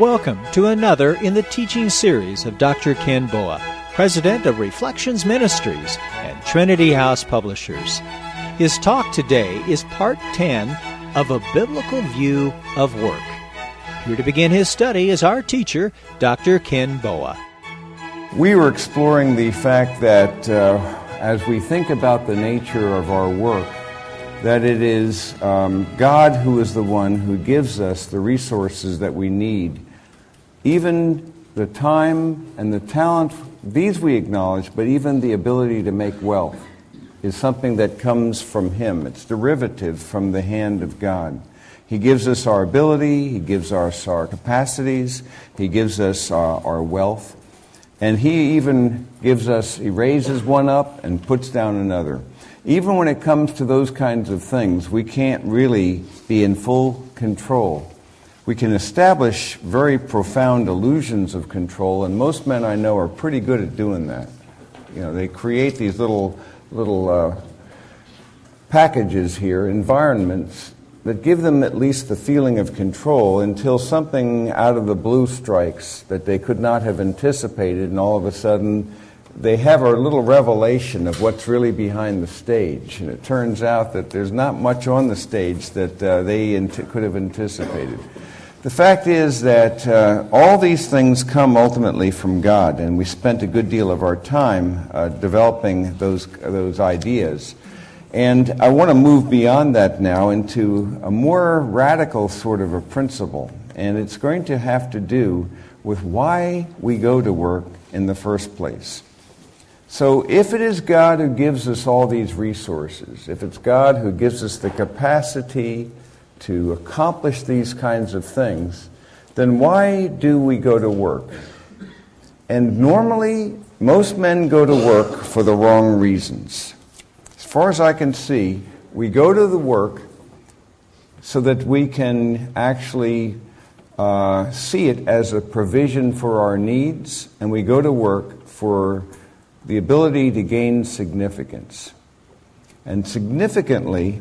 Welcome to another in the teaching series of Dr. Ken Boa, President of Reflections Ministries and Trinity House Publishers. His talk today is part 10 of A Biblical View of Work. Here to begin his study is our teacher, Dr. Ken Boa. We were exploring the fact that as we think about the nature of our work, that it is God who is the one who gives us the resources that we need. Even the time and the talent, these we acknowledge, but even the ability to make wealth is something that comes from Him. It's derivative from the hand of God. He gives us our ability, He gives us our capacities, He gives us our wealth, and He even gives us, He raises one up and puts down another. Even when it comes to those kinds of things, we can't really be in full control. We can establish very profound illusions of control, and most men I know are pretty good at doing that. You know, they create these little packages here, environments, that give them at least the feeling of control until something out of the blue strikes that they could not have anticipated, and all of a sudden they have a little revelation of what's really behind the stage. And it turns out that there's not much on the stage that they could have anticipated. The fact is that all these things come ultimately from God, and we spent a good deal of our time developing those ideas. And I want to move beyond that now into a more radical sort of a principle, and it's going to have to do with why we go to work in the first place. So if it is God who gives us all these resources, if it's God who gives us the capacity to accomplish these kinds of things, then why do we go to work? And normally, most men go to work for the wrong reasons. As far as I can see, we go to the work so that we can actually see it as a provision for our needs, and we go to work for the ability to gain significance. And significantly,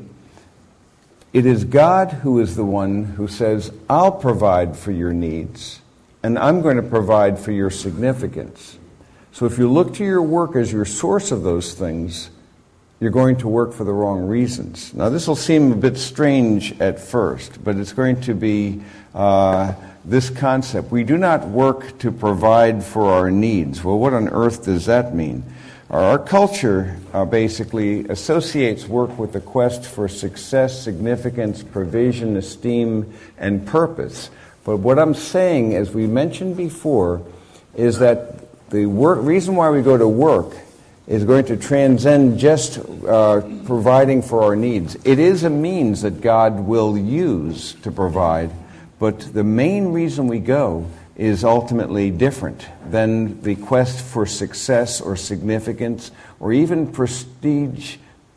it is God who is the one who says, I'll provide for your needs, and I'm going to provide for your significance. So if you look to your work as your source of those things, you're going to work for the wrong reasons. Now, this will seem a bit strange at first, but it's going to be this concept. We do not work to provide for our needs. Well, what on earth does that mean? Our culture basically associates work with the quest for success, significance, provision, esteem, and purpose. But what I'm saying, as we mentioned before, is that the reason why we go to work is going to transcend just providing for our needs. It is a means that God will use to provide, but the main reason we go is ultimately different than the quest for success or significance or even prestige,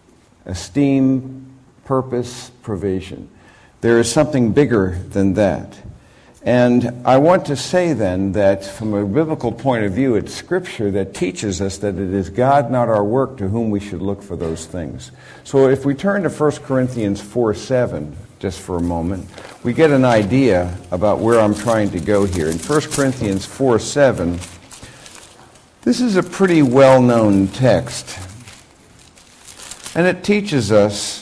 esteem, purpose, provision. There is something bigger than that. And I want to say then that from a biblical point of view, it's Scripture that teaches us that it is God, not our work, to whom we should look for those things. So if we turn to 1 Corinthians 4:7, just for a moment, we get an idea about where I'm trying to go here. In 1 Corinthians 4:7, this is a pretty well-known text. And it teaches us,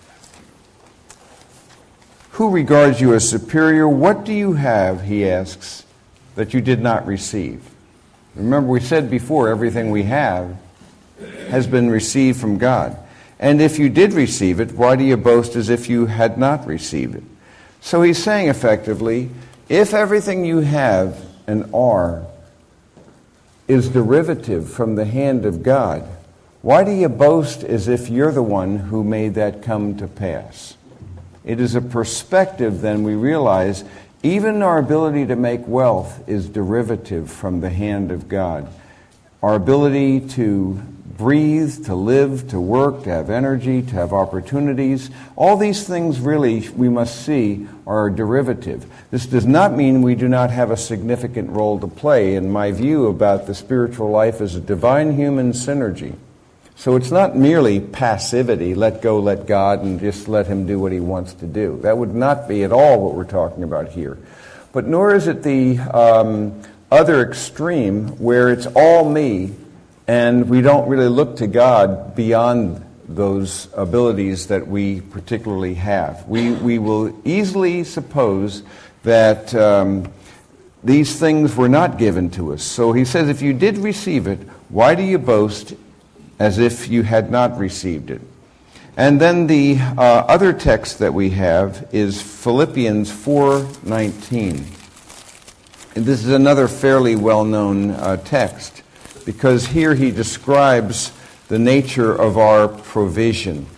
who regards you as superior? What do you have, he asks, that you did not receive? Remember, we said before, everything we have has been received from God. And if you did receive it, why do you boast as if you had not received it? So he's saying effectively, if everything you have and are is derivative from the hand of God, why do you boast as if you're the one who made that come to pass? It is a perspective, then, we realize even our ability to make wealth is derivative from the hand of God. Our ability to breathe, to live, to work, to have energy, to have opportunities, all these things really we must see are derivative. This does not mean we do not have a significant role to play. In my view about the spiritual life as a divine-human synergy. So it's not merely passivity, let go, let God, and just let Him do what He wants to do. That would not be at all what we're talking about here. but nor is it the other extreme where it's all me and we don't really look to God beyond those abilities that we particularly have. We will easily suppose that these things were not given to us. So he says, if you did receive it, why do you boast as if you had not received it? And then the other text that we have is Philippians 4:19. And this is another fairly well-known text, because here he describes the nature of our provision.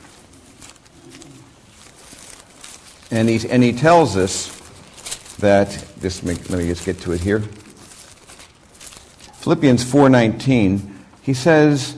And he tells us that, let me just get to it here. Philippians 4:19, he says,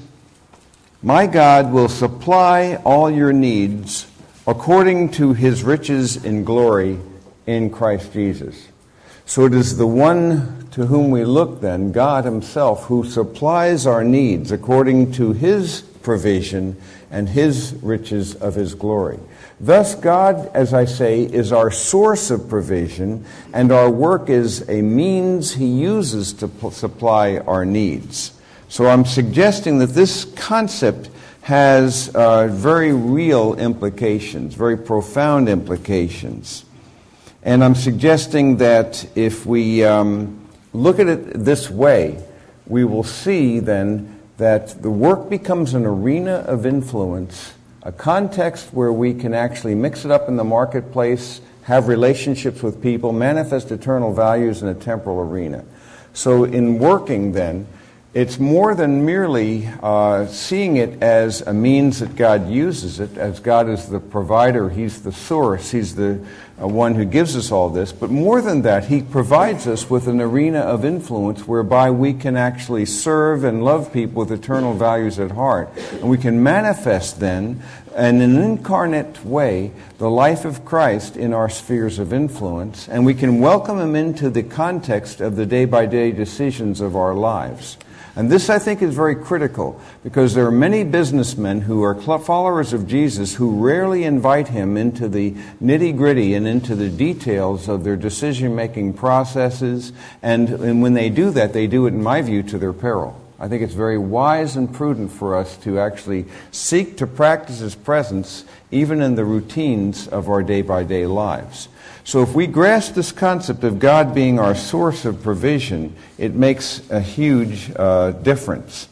my God will supply all your needs according to his riches in glory in Christ Jesus. So it is the one to whom we look then, God himself, who supplies our needs according to his provision and his riches of his glory. Thus God, as I say, is our source of provision, and our work is a means he uses to supply our needs. So I'm suggesting that this concept has very real implications, very profound implications. And I'm suggesting that if we look at it this way, we will see then that the work becomes an arena of influence, a context where we can actually mix it up in the marketplace, have relationships with people, manifest eternal values in a temporal arena. So in working then, it's more than merely seeing it as a means that God uses it, as God is the provider, he's the source, he's the one who gives us all this. But more than that, he provides us with an arena of influence whereby we can actually serve and love people with eternal values at heart. And we can manifest then, in an incarnate way, the life of Christ in our spheres of influence. And we can welcome him into the context of the day-by-day decisions of our lives. And this, I think, is very critical, because there are many businessmen who are followers of Jesus who rarely invite him into the nitty-gritty and into the details of their decision-making processes. And when they do that, they do it, in my view, to their peril. I think it's very wise and prudent for us to actually seek to practice his presence even in the routines of our day-by-day lives. So if we grasp this concept of God being our source of provision, it makes a huge difference.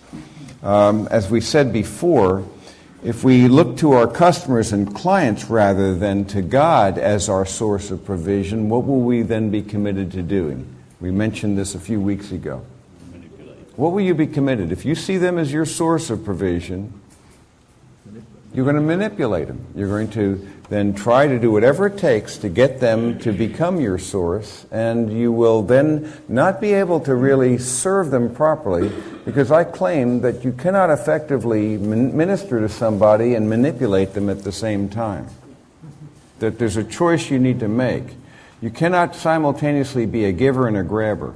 As we said before, if we look to our customers and clients rather than to God as our source of provision, what will we then be committed to doing? We mentioned this a few weeks ago. What will you be committed? If you see them as your source of provision, you're going to manipulate them. You're going to then try to do whatever it takes to get them to become your source, and you will then not be able to really serve them properly, because I claim that you cannot effectively minister to somebody and manipulate them at the same time. That there's a choice you need to make. You cannot simultaneously be a giver and a grabber.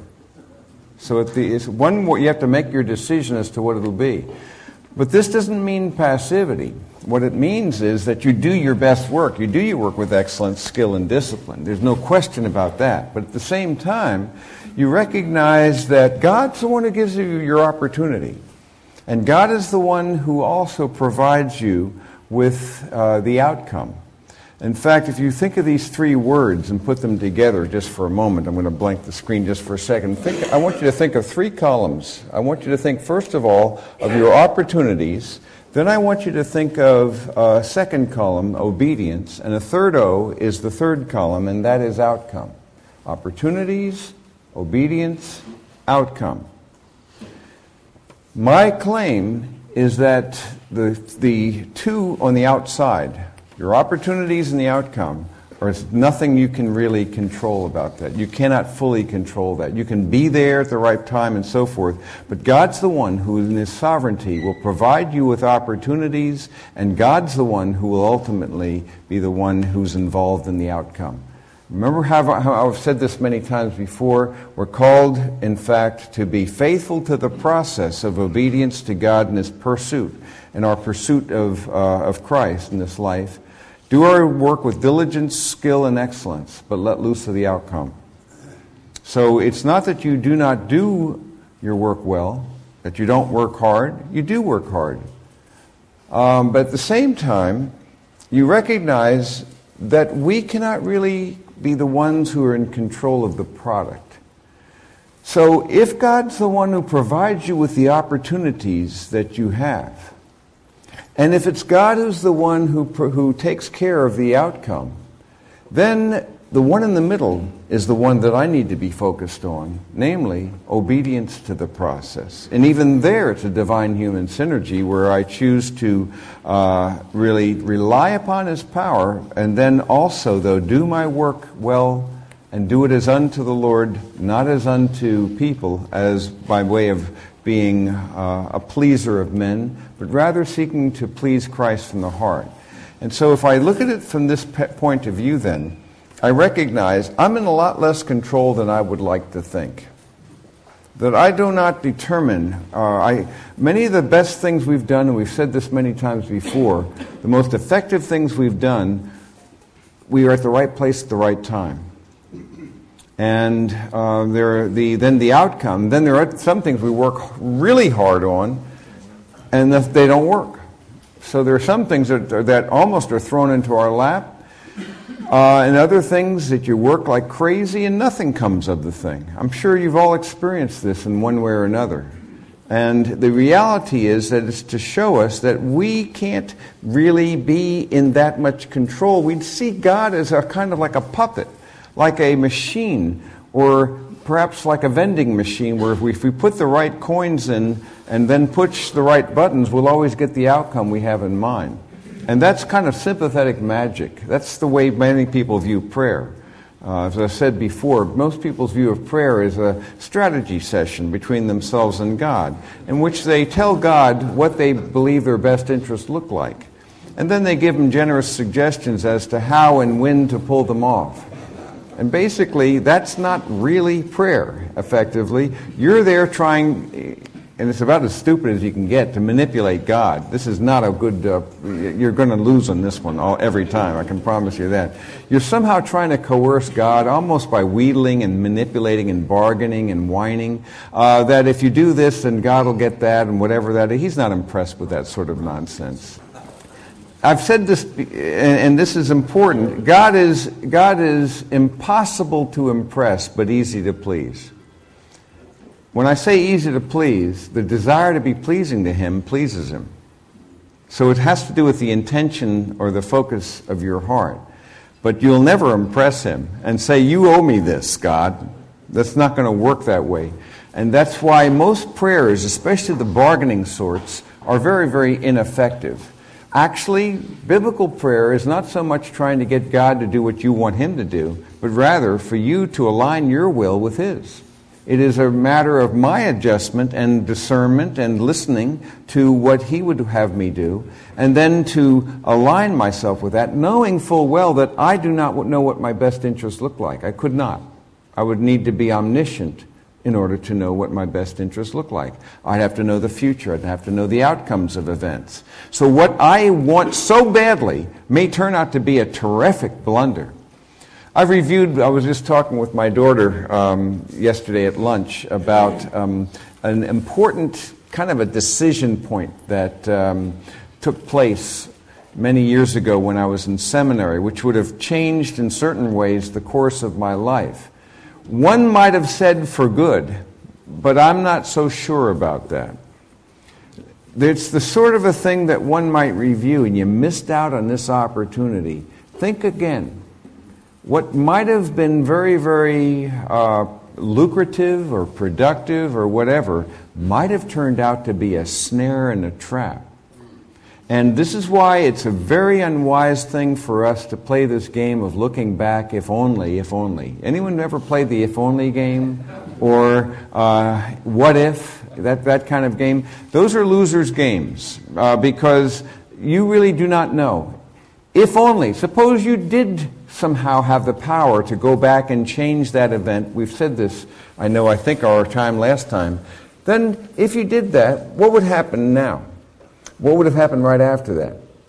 So it's one more, you have to make your decision as to what it'll be. But this doesn't mean passivity. What it means is that you do your best work. You do your work with excellence, skill, and discipline. There's no question about that. But at the same time, you recognize that God's the one who gives you your opportunity. And God is the one who also provides you with the outcome. In fact, if you think of these three words and put them together just for a moment, I'm going to blank the screen just for a second. I want you to think of three columns. I want you to think, first of all, of your opportunities. Then I want you to think of a second column, obedience. And a third O is the third column, and that is outcome. Opportunities, obedience, outcome. My claim is that the two on the outside, your opportunities and the outcome, there's nothing you can really control about that. You cannot fully control that. You can be there at the right time and so forth, but God's the one who in his sovereignty will provide you with opportunities, and God's the one who will ultimately be the one who's involved in the outcome. Remember how I've said this many times before, we're called, in fact, to be faithful to the process of obedience to God in his pursuit, in our pursuit of Christ in this life. Do our work with diligence, skill, and excellence, but let loose of the outcome. So it's not that you do not do your work well, that you don't work hard. You do work hard. But at the same time, you recognize that we cannot really be the ones who are in control of the product. So if God's the one who provides you with the opportunities that you have, and if it's God who's the one who takes care of the outcome, then the one in the middle is the one that I need to be focused on, namely obedience to the process. And even there, it's a divine human synergy where I choose to really rely upon His power, and then also, though, do my work well and do it as unto the Lord, not as unto people, as by way of being a pleaser of men, but rather seeking to please Christ from the heart. And so if I look at it from this point of view then, I recognize I'm in a lot less control than I would like to think. That I do not determine. Many of the best things we've done, and we've said this many times before, the most effective things we've done, we are at the right place at the right time. And then the outcome, then there are some things we work really hard on, and they don't work. So there are some things that almost are thrown into our lap, and other things that you work like crazy and nothing comes of the thing. I'm sure you've all experienced this in one way or another. And the reality is that it's to show us that we can't really be in that much control. We see God as a kind of like a puppet, like a machine, or perhaps like a vending machine where if we put the right coins in and then push the right buttons, we'll always get the outcome we have in mind. And that's kind of sympathetic magic. That's the way many people view prayer. As I said before, most people's view of prayer is a strategy session between themselves and God, in which they tell God what they believe their best interests look like. And then they give Him generous suggestions as to how and when to pull them off. And basically, that's not really prayer, effectively. You're there trying, and it's about as stupid as you can get, to manipulate God. This is not a good, you're going to lose on this one every time, I can promise you that. You're somehow trying to coerce God, almost by wheedling and manipulating and bargaining and whining, that if you do this, then God will get that, and whatever that is. He's not impressed with that sort of nonsense. I've said this, and this is important. God is impossible to impress, but easy to please. When I say easy to please, the desire to be pleasing to Him pleases Him. So it has to do with the intention or the focus of your heart. But you'll never impress Him and say, you owe me this, God. That's not going to work that way. And that's why most prayers, especially the bargaining sorts, are very, very ineffective. Actually, biblical prayer is not so much trying to get God to do what you want Him to do, but rather for you to align your will with His. It is a matter of my adjustment and discernment and listening to what He would have me do, and then to align myself with that, knowing full well that I do not know what my best interests look like. I could not. I would need to be omniscient in order to know what my best interests look like. I'd have to know the future. I'd have to know the outcomes of events. So what I want so badly may turn out to be a terrific blunder. I was just talking with my daughter yesterday at lunch about an important kind of a decision point that took place many years ago when I was in seminary, which would have changed in certain ways the course of my life. One might have said for good, but I'm not so sure about that. It's the sort of a thing that one might review, and you missed out on this opportunity. Think again. What might have been very, very lucrative or productive or whatever might have turned out to be a snare and a trap. And this is why it's a very unwise thing for us to play this game of looking back, if only, if only. Anyone ever played the if only game? Or what if? That kind of game? Those are losers' games because you really do not know. If only. Suppose you did somehow have the power to go back and change that event. We've said this, I think our time last time. Then if you did that, what would happen now? What would have happened right after that?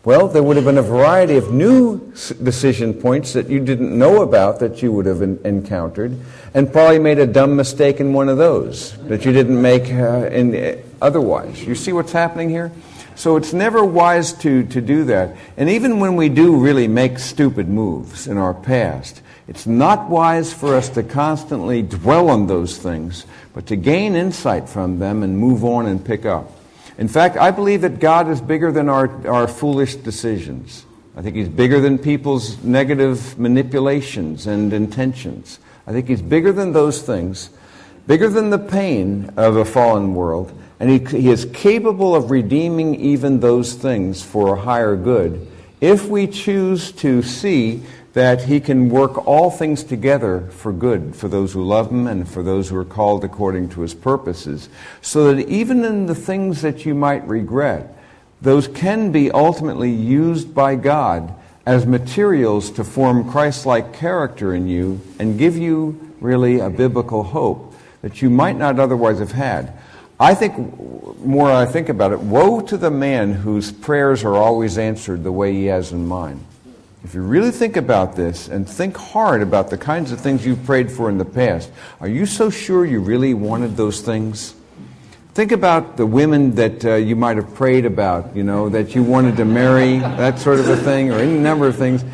Well, there would have been a variety of new decision points that you didn't know about that you would have encountered, and probably made a dumb mistake in one of those that you didn't make otherwise. You see what's happening here? So it's never wise to do that. And even when we do really make stupid moves in our past, it's not wise for us to constantly dwell on those things, but to gain insight from them and move on and pick up. In fact, I believe that God is bigger than our foolish decisions. I think He's bigger than people's negative manipulations and intentions. I think He's bigger than those things, bigger than the pain of a fallen world, and He is capable of redeeming even those things for a higher good if we choose to see that He can work all things together for good for those who love Him and for those who are called according to His purposes, so that even in the things that you might regret, those can be ultimately used by God as materials to form Christ-like character in you and give you really a biblical hope that you might not otherwise have had. I think, more I think about it, woe to the man whose prayers are always answered the way he has in mind. If you really think about this and think hard about the kinds of things you've prayed for in the past, are you so sure you really wanted those things? Think about the women that you might have prayed about, that you wanted to marry, that sort of a thing, or any number of things.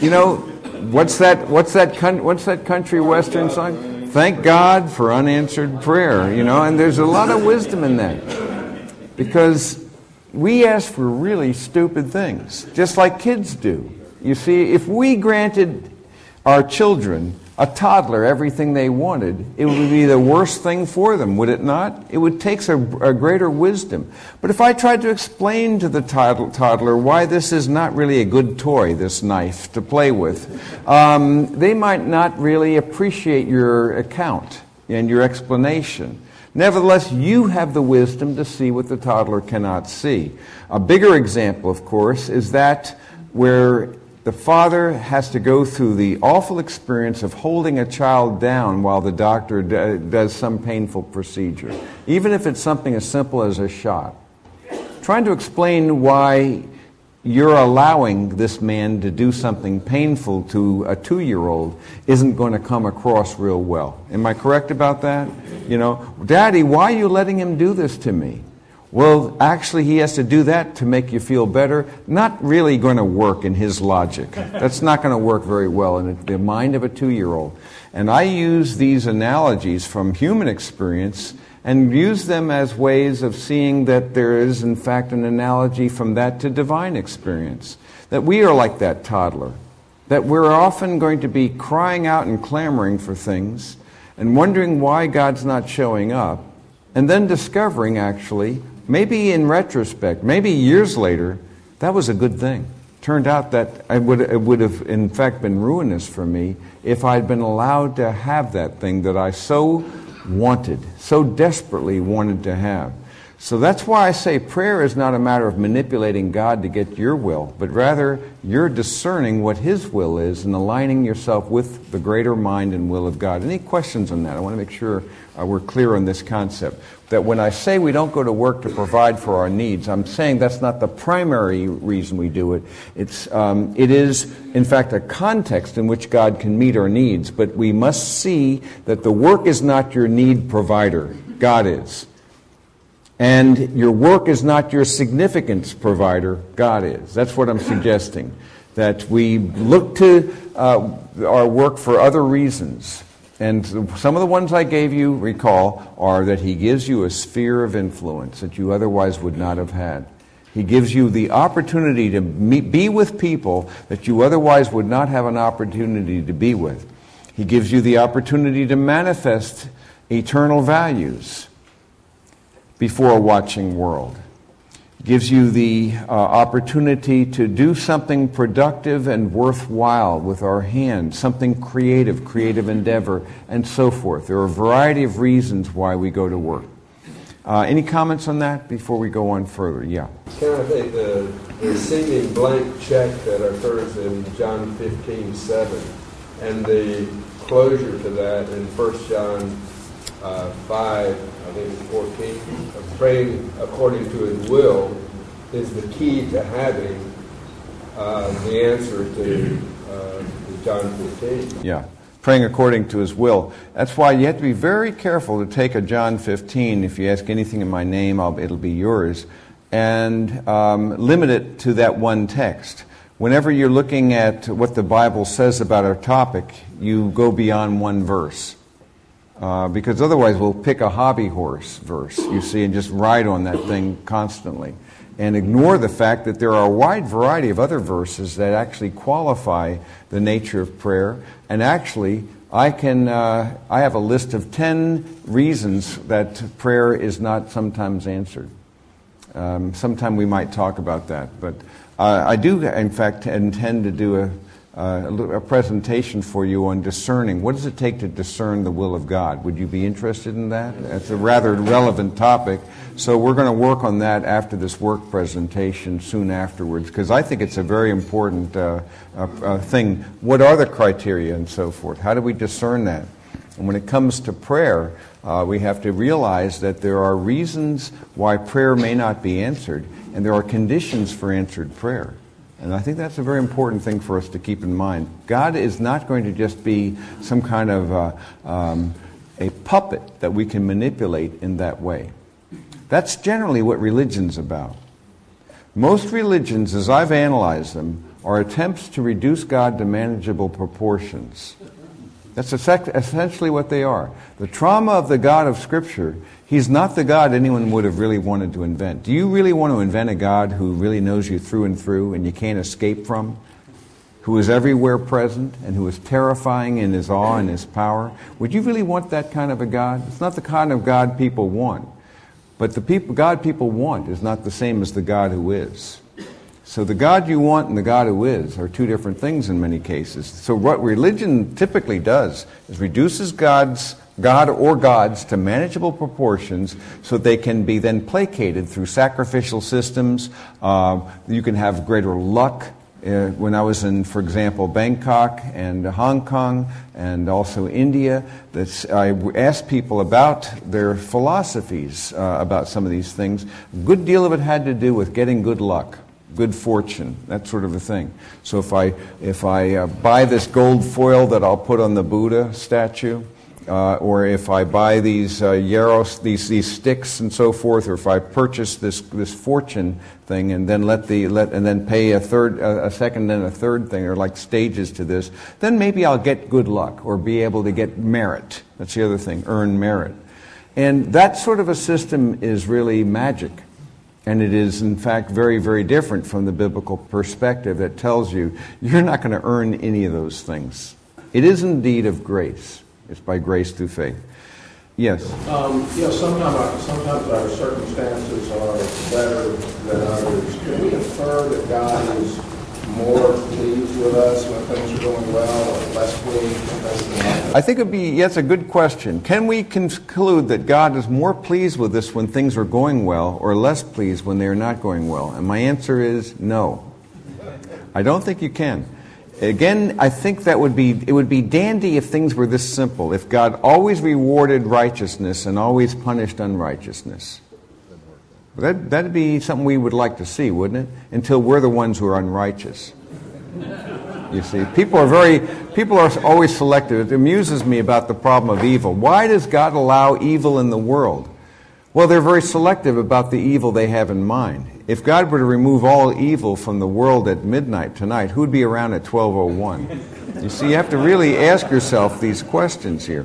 What's that country western song? Thank God for unanswered prayer, and there's a lot of wisdom in that. Because we ask for really stupid things, just like kids do. You see, if we granted our children, a toddler, everything they wanted, it would be the worst thing for them, would it not? It would take a greater wisdom. But if I tried to explain to the toddler why this is not really a good toy, this knife, to play with, they might not really appreciate your account and your explanation. Nevertheless, you have the wisdom to see what the toddler cannot see. A bigger example, of course, is that where the father has to go through the awful experience of holding a child down while the doctor does some painful procedure, even if it's something as simple as a shot. Trying to explain why you're allowing this man to do something painful to a 2-year-old isn't going to come across real well. Am I correct about that? Daddy, why are you letting him do this to me? Well, actually, he has to do that to make you feel better. Not really going to work in his logic. That's not going to work very well in the mind of a 2-year-old. And I use these analogies from human experience and use them as ways of seeing that there is, in fact, an analogy from that to divine experience. That we are like that toddler. That we're often going to be crying out and clamoring for things and wondering why God's not showing up. And then discovering, actually, maybe in retrospect, maybe years later, that was a good thing. Turned out that it would have, in fact, been ruinous for me if I'd been allowed to have that thing that I so wanted, so desperately wanted to have. So that's why I say prayer is not a matter of manipulating God to get your will, but rather you're discerning what His will is and aligning yourself with the greater mind and will of God. Any questions on that? I want to make sure we're clear on this concept. That when I say we don't go to work to provide for our needs, I'm saying that's not the primary reason we do it. It is, in fact, a context in which God can meet our needs, but we must see that the work is not your need provider. God is. And your work is not your significance provider. God is. That's what I'm suggesting. That we look to our work for other reasons. And some of the ones I gave you, recall, are that He gives you a sphere of influence that you otherwise would not have had. He gives you the opportunity to be with people that you otherwise would not have an opportunity to be with. He gives you the opportunity to manifest eternal values before a watching world. Gives you the opportunity to do something productive and worthwhile with our hands, something creative endeavor, and so forth. There are a variety of reasons why we go to work. Any comments on that before we go on further? Yeah. Kind of think the seeming blank check that occurs in John 15:7 and the closure to that in 1 John 5, I think it's 14, of praying according to His will is the key to having the answer to John 15. Yeah, praying according to his will. That's why you have to be very careful to take a John 15. If you ask anything in my name, it'll be yours, and limit it to that one text. Whenever you're looking at what the Bible says about a topic, you go beyond one verse. Because otherwise we'll pick a hobby horse verse, you see, and just ride on that thing constantly. And ignore the fact that there are a wide variety of other verses that actually qualify the nature of prayer. And actually, I have a list of 10 reasons that prayer is not sometimes answered. Sometime we might talk about that. But I do, in fact, intend to do a presentation for you on discerning. What does it take to discern the will of God? Would you be interested in that? It's a rather relevant topic. So we're going to work on that after this work presentation soon afterwards, because I think it's a very important thing. What are the criteria and so forth? How do we discern that? And when it comes to prayer, we have to realize that there are reasons why prayer may not be answered, and there are conditions for answered prayer. And I think that's a very important thing for us to keep in mind. God is not going to just be some kind of a puppet that we can manipulate in that way. That's generally what religion's about. Most religions, as I've analyzed them, are attempts to reduce God to manageable proportions. That's essentially what they are. The trauma of the God of Scripture, He's not the God anyone would have really wanted to invent. Do you really want to invent a God who really knows you through and through and you can't escape from? Who is everywhere present and who is terrifying in His awe and His power? Would you really want that kind of a God? It's not the kind of God people want. But the God people want is not the same as the God who is. So the God you want and the God who is are two different things in many cases. So what religion typically does is reduces God or gods to manageable proportions so they can be then placated through sacrificial systems. You can have greater luck. When I was in, for example, Bangkok and Hong Kong and also India, I asked people about their philosophies about some of these things. A good deal of it had to do with getting good luck, good fortune, that sort of a thing. So if I buy this gold foil that I'll put on the Buddha statue, or if I buy these yarrows, these sticks and so forth, or if I purchase this fortune thing and then and then pay a second and a third thing, or like stages to this, then maybe I'll get good luck or be able to get merit. That's the other thing, earn merit. And that sort of a system is really magic. And it is, in fact, very, very different from the biblical perspective that tells you you're not going to earn any of those things. It is indeed of grace. It's by grace through faith. Yes? Sometimes our circumstances are better than others. Can we infer that God is more pleased with us when things are going well, or less pleased when things are not? I think that's a good question. Can we conclude that God is more pleased with us when things are going well, or less pleased when they are not going well? And my answer is no. I don't think you can. Again, I think it would be dandy if things were this simple, if God always rewarded righteousness and always punished unrighteousness. That'd be something we would like to see, wouldn't it? Until we're the ones who are unrighteous. You see, people are always selective. It amuses me about the problem of evil. Why does God allow evil in the world? Well, they're very selective about the evil they have in mind. If God were to remove all evil from the world at midnight tonight, who'd be around at 12:01? You see, you have to really ask yourself these questions here.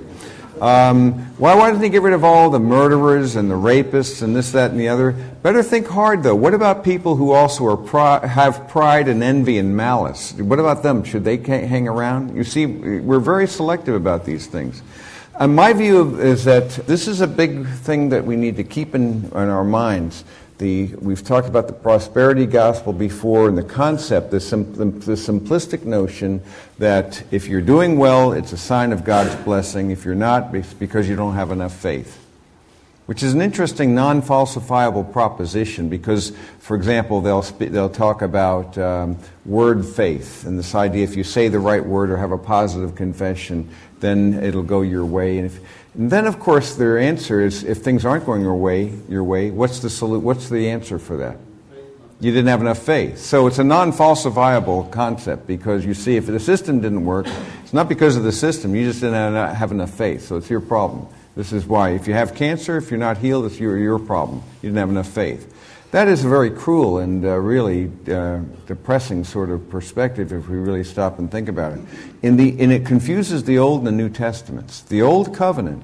Why doesn't He get rid of all the murderers and the rapists and this, that, and the other? Better think hard, though. What about people who also have pride and envy and malice? What about them? Should they hang around? You see, we're very selective about these things. My view is that this is a big thing that we need to keep in our minds. We've talked about the prosperity gospel before, and the concept, the simplistic notion that if you're doing well, it's a sign of God's blessing. If you're not, it's because you don't have enough faith. Which is an interesting, non-falsifiable proposition because, for example, they'll talk about word faith and this idea if you say the right word or have a positive confession, then it'll go your way. And then, of course, their answer is if things aren't going your way, what's the answer for that? you didn't have enough faith. So it's a non-falsifiable concept, because you see, if the system didn't work, it's not because of the system. You just didn't have enough faith. So it's your problem. This is why. If you have cancer, if you're not healed, it's your problem. You didn't have enough faith. That is a very cruel and really depressing sort of perspective if we really stop and think about it. And it confuses the Old and the New Testaments. The Old Covenant,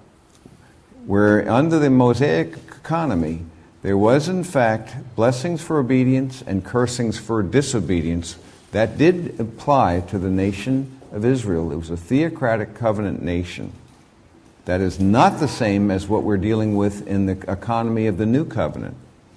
where under the Mosaic economy, there was in fact blessings for obedience and cursings for disobedience. That did apply to the nation of Israel. It was a theocratic covenant nation. That is not the same as what we're dealing with in the economy of the New Covenant.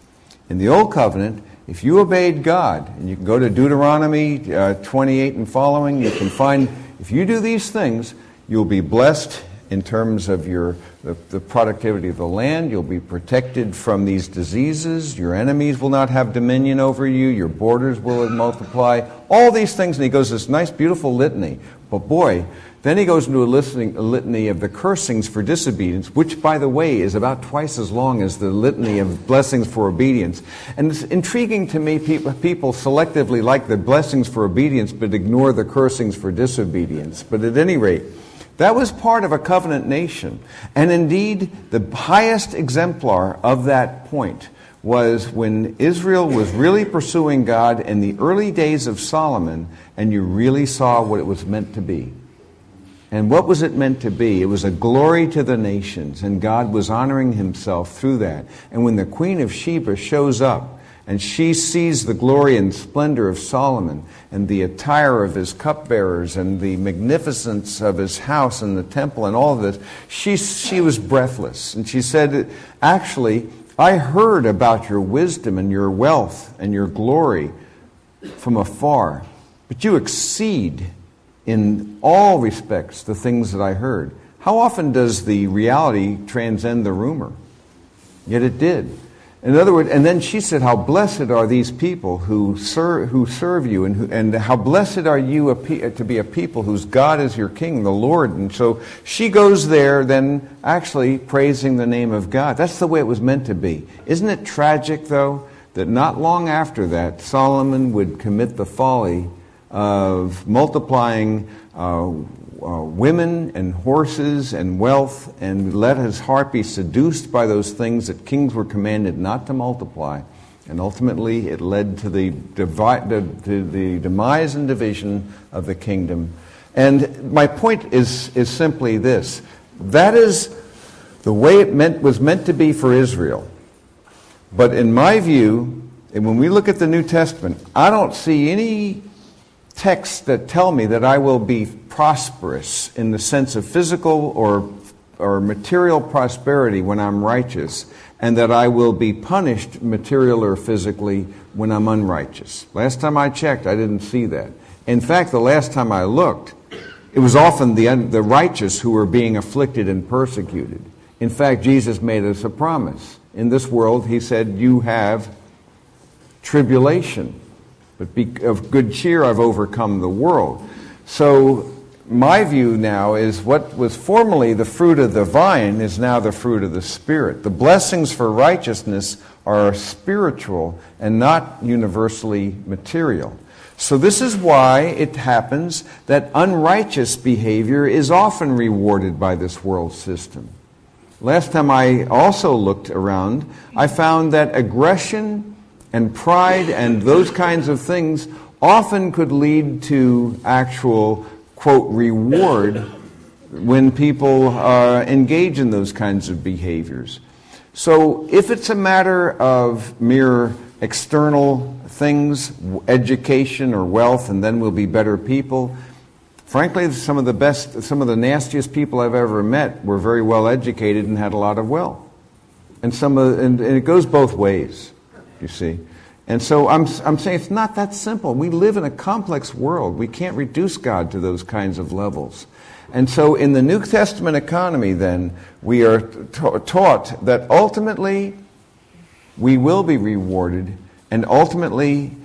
In the Old Covenant, if you obeyed God, and you can go to Deuteronomy 28 and following, you can find, if you do these things, you'll be blessed in terms of the productivity of the land. You'll be protected from these diseases. Your enemies will not have dominion over you. Your borders will multiply. All these things, and he goes this nice, beautiful litany. But boy, then he goes into a litany of the cursings for disobedience, which, by the way, is about twice as long as the litany of blessings for obedience. And it's intriguing to me, people selectively like the blessings for obedience but ignore the cursings for disobedience. But at any rate, that was part of a covenant nation. And indeed, the highest exemplar of that point was when Israel was really pursuing God in the early days of Solomon, and you really saw what it was meant to be. And what was it meant to be? It was a glory to the nations, and God was honoring himself through that. And when the Queen of Sheba shows up, and she sees the glory and splendor of Solomon, and the attire of his cupbearers, and the magnificence of his house and the temple and all of this, she was breathless. And she said, actually, I heard about your wisdom and your wealth and your glory from afar, but you exceed in all respects the things that I heard. How often does the reality transcend the rumor? Yet it did. In other words, and then she said, how blessed are these people who serve you, and how blessed are you to be a people whose God is your King, the Lord. And so she goes there then actually praising the name of God. That's the way it was meant to be. Isn't it tragic, though, that not long after that, Solomon would commit the folly of multiplying women and horses and wealth, and let his heart be seduced by those things that kings were commanded not to multiply. And ultimately it led to the demise and division of the kingdom. And my point is simply this. That is the way it was meant to be for Israel. But in my view, and when we look at the New Testament, I don't see any texts that tell me that I will be prosperous in the sense of physical or material prosperity when I'm righteous, and that I will be punished material or physically when I'm unrighteous. Last time I checked, I didn't see that. In fact, the last time I looked, it was often the righteous who were being afflicted and persecuted. In fact, Jesus made us a promise. In this world, he said, you have tribulation. But be of good cheer, I've overcome the world. So my view now is what was formerly the fruit of the vine is now the fruit of the Spirit. The blessings for righteousness are spiritual and not universally material. So this is why it happens that unrighteous behavior is often rewarded by this world system. Last time I also looked around, I found that aggression and pride and those kinds of things often could lead to actual, quote, reward when people engage in those kinds of behaviors. So if it's a matter of mere external things, education or wealth, and then we'll be better people, frankly, some of the nastiest people I've ever met were very well educated and had a lot of wealth. And it goes both ways. You see. And so I'm saying it's not that simple. We live in a complex world. We can't reduce God to those kinds of levels. And so in the New Testament economy then, we are taught that ultimately we will be rewarded, and ultimately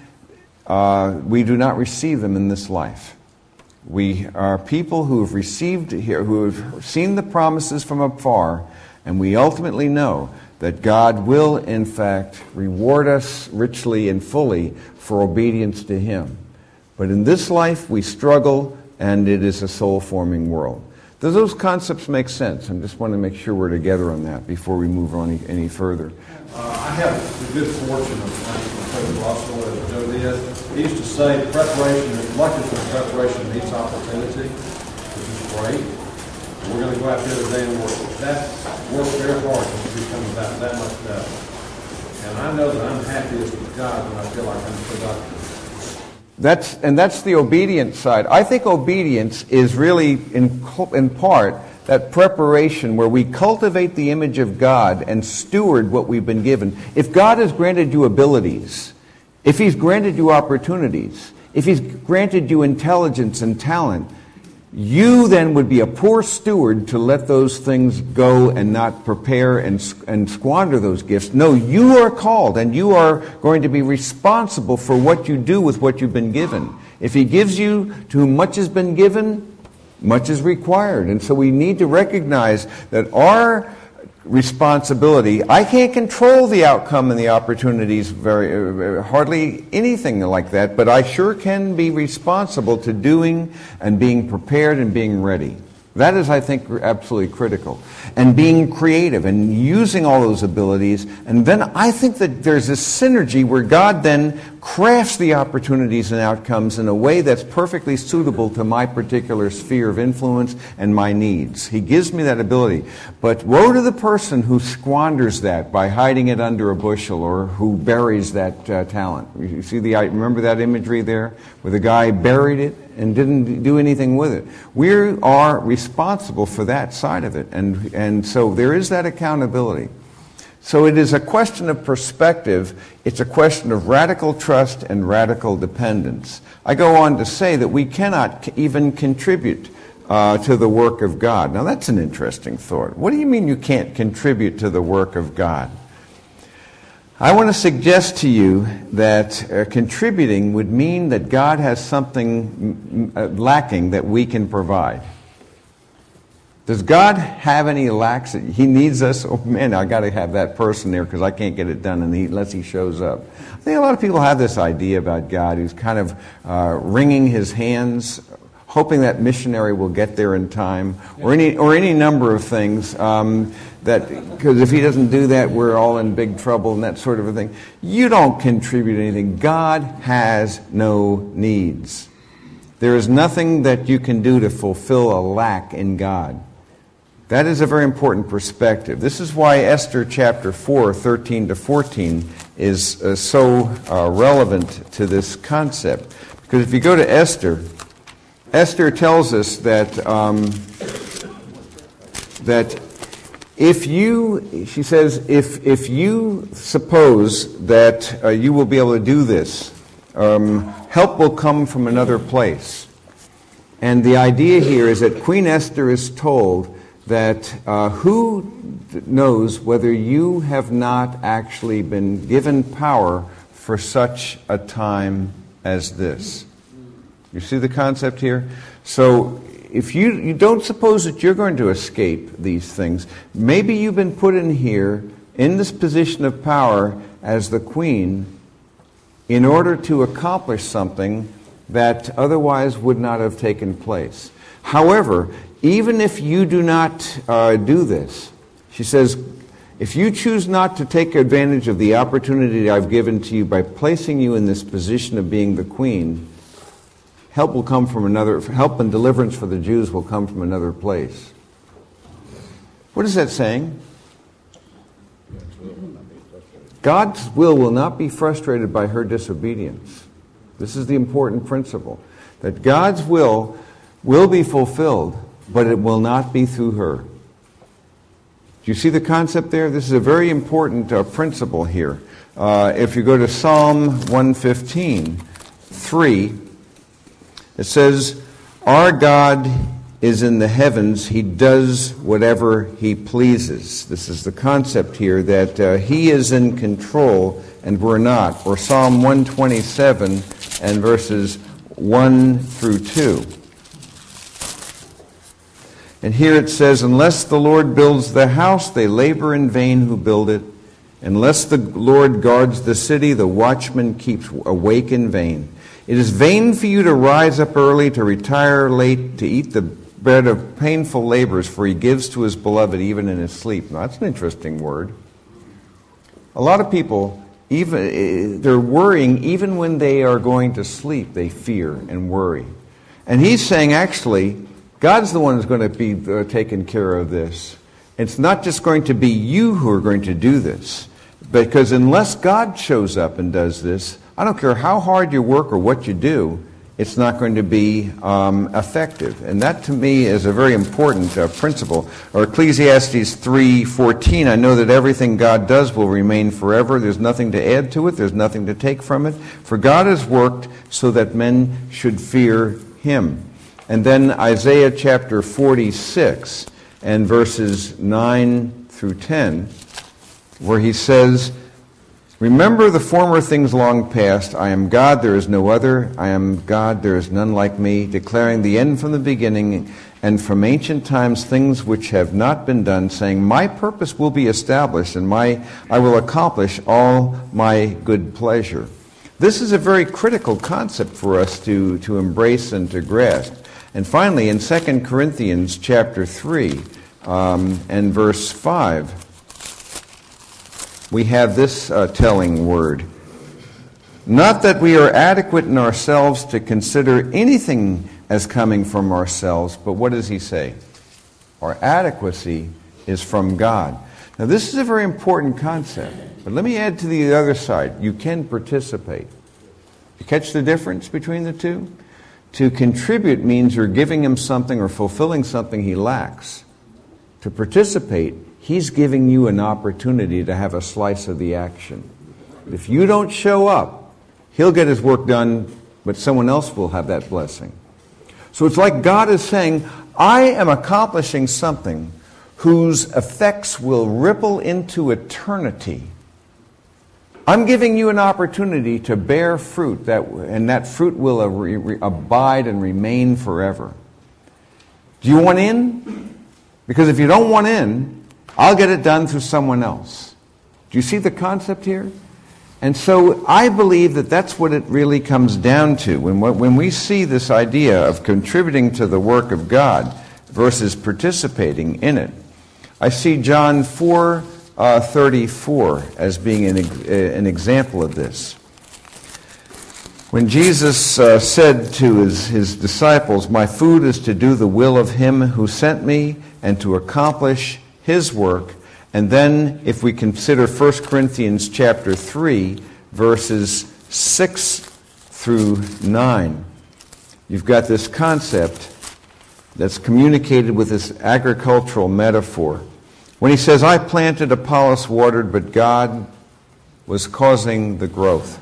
we do not receive them in this life. We are people who have received here, who have seen the promises from afar, And we ultimately know that God will, in fact, reward us richly and fully for obedience to Him. But in this life, we struggle, and it is a soul-forming world. Does those concepts make sense? I just want to make sure we're together on that before we move on any further. I have the good fortune of learning from President Russell, as Joe did. He used to say preparation, much of the preparation meets opportunity, which is great. We're going to go out there today and work. Work very hard to become that much better. And I know that I'm happiest with God when I feel like I'm productive. That's the obedience side. I think obedience is really, in part, that preparation where we cultivate the image of God and steward what we've been given. If God has granted you abilities, if He's granted you opportunities, if He's granted you intelligence and talent, you then would be a poor steward to let those things go and not prepare and squander those gifts. No, you are called and you are going to be responsible for what you do with what you've been given. If He gives you to whom much has been given, much is required. And so we need to recognize that our responsibility, I can't control the outcome and the opportunities, hardly anything like that, but I sure can be responsible to doing and being prepared and being ready. That is, I think, absolutely critical. And being creative and using all those abilities. And then I think that there's this synergy where God then crafts the opportunities and outcomes in a way that's perfectly suitable to my particular sphere of influence and my needs. He gives me that ability. But woe to the person who squanders that by hiding it under a bushel or who buries that talent. You see remember that imagery there where the guy buried it and didn't do anything with it. We are responsible for that side of it. And so there is that accountability. So it is a question of perspective. It's a question of radical trust and radical dependence. I go on to say that we cannot even contribute to the work of God. Now that's an interesting thought. What do you mean you can't contribute to the work of God? I want to suggest to you that contributing would mean that God has something lacking that we can provide. Does God have any lacks? He needs us. Oh man, I got to have that person there because I can't get it done unless He shows up. I think a lot of people have this idea about God who's kind of wringing His hands, hoping that missionary will get there in time, or any number of things. Because if He doesn't do that, we're all in big trouble and that sort of a thing. You don't contribute anything. God has no needs. There is nothing that you can do to fulfill a lack in God. That is a very important perspective. This is why Esther chapter 4, 13 to 14 is so relevant to this concept. Because if you go to Esther, Esther tells us that she says, if you suppose that you will be able to do this, help will come from another place. And the idea here is that Queen Esther is told that who knows whether you have not actually been given power for such a time as this. You see the concept here? So if you don't suppose that you're going to escape these things, maybe you've been put in here in this position of power as the queen in order to accomplish something that otherwise would not have taken place. However, even if you do not do this, she says, if you choose not to take advantage of the opportunity I've given to you by placing you in this position of being the queen, help will come from help and deliverance for the Jews will come from another place. What is that saying? God's will not be frustrated by her disobedience. This is the important principle. That God's will be fulfilled, but it will not be through her. Do you see the concept there? This is a very important principle here. If you go to Psalm 115, 3, it says, our God is in the heavens. He does whatever He pleases. This is the concept here that He is in control and we're not. Or Psalm 127 and verses 1 through 2. And here it says, unless the Lord builds the house, they labor in vain who build it. Unless the Lord guards the city, the watchman keeps awake in vain. It is vain for you to rise up early, to retire late, to eat the bread of painful labors, for he gives to his beloved even in his sleep. Now, that's an interesting word. A lot of people, they're worrying even when they are going to sleep. They fear and worry. And he's saying, actually, God's the one who's going to be taking care of this. It's not just going to be you who are going to do this. Because unless God shows up and does this, I don't care how hard you work or what you do, it's not going to be effective. And that to me is a very important principle. Or Ecclesiastes 3:14, I know that everything God does will remain forever. There's nothing to add to it. There's nothing to take from it. For God has worked so that men should fear him. And then Isaiah chapter 46 and verses 9 through 10, where he says, remember the former things long past. I am God, there is no other. I am God, there is none like me, declaring the end from the beginning, and from ancient times things which have not been done, saying, my purpose will be established, and I will accomplish all my good pleasure. This is a very critical concept for us to embrace and to grasp. And finally, in 2 Corinthians chapter 3 and verse 5, we have this telling word. Not that we are adequate in ourselves to consider anything as coming from ourselves, but what does he say? Our adequacy is from God. Now this is a very important concept, but let me add to the other side. You can participate. You catch the difference between the two? To contribute means you're giving him something or fulfilling something he lacks. To participate, he's giving you an opportunity to have a slice of the action. If you don't show up, he'll get his work done, but someone else will have that blessing. So it's like God is saying, I am accomplishing something whose effects will ripple into eternity. I'm giving you an opportunity to bear fruit, and that fruit will abide and remain forever. Do you want in? Because if you don't want in, I'll get it done through someone else. Do you see the concept here? And so I believe that that's what it really comes down to. When we see this idea of contributing to the work of God versus participating in it, I see John 4:34 as being an example of this. When Jesus said to his disciples, my food is to do the will of him who sent me and to accomplish his work. And then if we consider 1 Corinthians chapter 3, verses 6 through 9, you've got this concept that's communicated with this agricultural metaphor. When he says, I planted, Apollos watered, but God was causing the growth.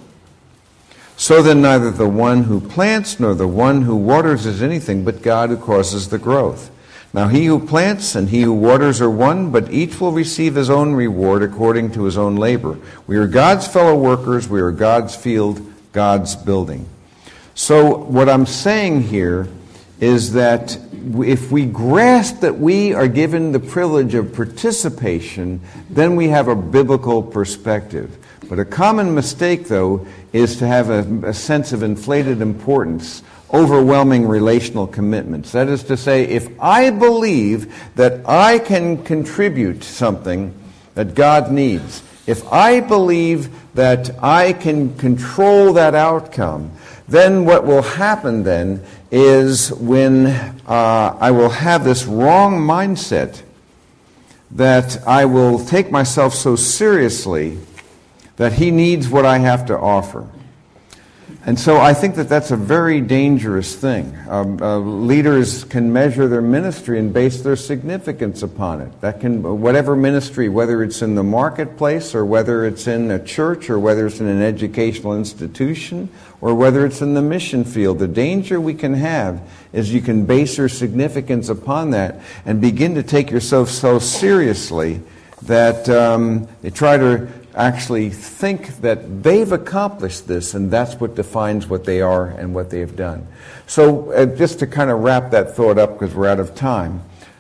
So then neither the one who plants nor the one who waters is anything, but God who causes the growth. Now he who plants and he who waters are one, but each will receive his own reward according to his own labor. We are God's fellow workers. We are God's field, God's building. So what I'm saying here is that if we grasp that we are given the privilege of participation, then we have a biblical perspective. But a common mistake, though, is to have a sense of inflated importance, overwhelming relational commitments. That is to say, if I believe that I can contribute something that God needs, if I believe that I can control that outcome, then what will happen then is when I will have this wrong mindset that I will take myself so seriously that he needs what I have to offer. And so I think that that's a very dangerous thing. Leaders can measure their ministry and base their significance upon it. That can, whatever ministry, whether it's in the marketplace or whether it's in a church or whether it's in an educational institution or whether it's in the mission field, the danger we can have is you can base your significance upon that and begin to take yourself so seriously that they try to actually think that they've accomplished this, and that's what defines what they are and what they have done. So just to kind of wrap that thought up, because we're out of time,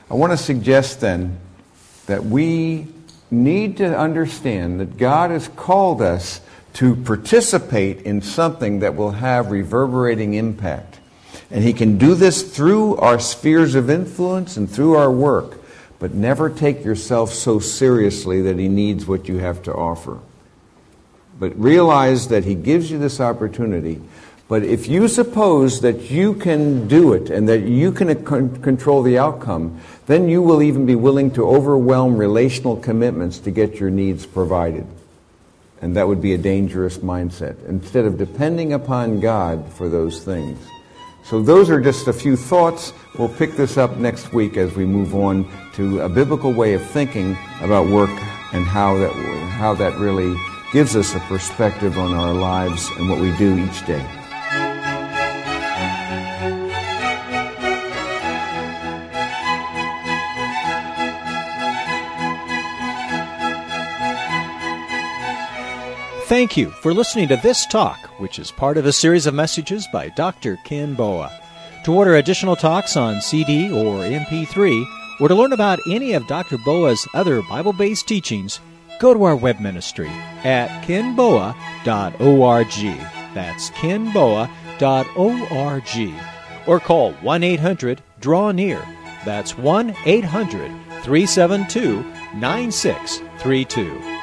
I want to suggest then that we need to understand that God has called us to participate in something that will have reverberating impact. And He can do this through our spheres of influence and through our work. But never take yourself so seriously that He needs what you have to offer. But realize that He gives you this opportunity. But if you suppose that you can do it and that you can control the outcome, then you will even be willing to overwhelm relational commitments to get your needs provided. And that would be a dangerous mindset, instead of depending upon God for those things. So those are just a few thoughts. We'll pick this up next week as we move on to a biblical way of thinking about work and how that really gives us a perspective on our lives and what we do each day. Thank you for listening to This Talk, which is part of a series of messages by Dr. Ken Boa. To order additional talks on CD or MP3, or to learn about any of Dr. Boa's other Bible-based teachings, go to our web ministry at kenboa.org. That's kenboa.org. Or call 1-800-DRAW-NEAR. That's 1-800-372-9632.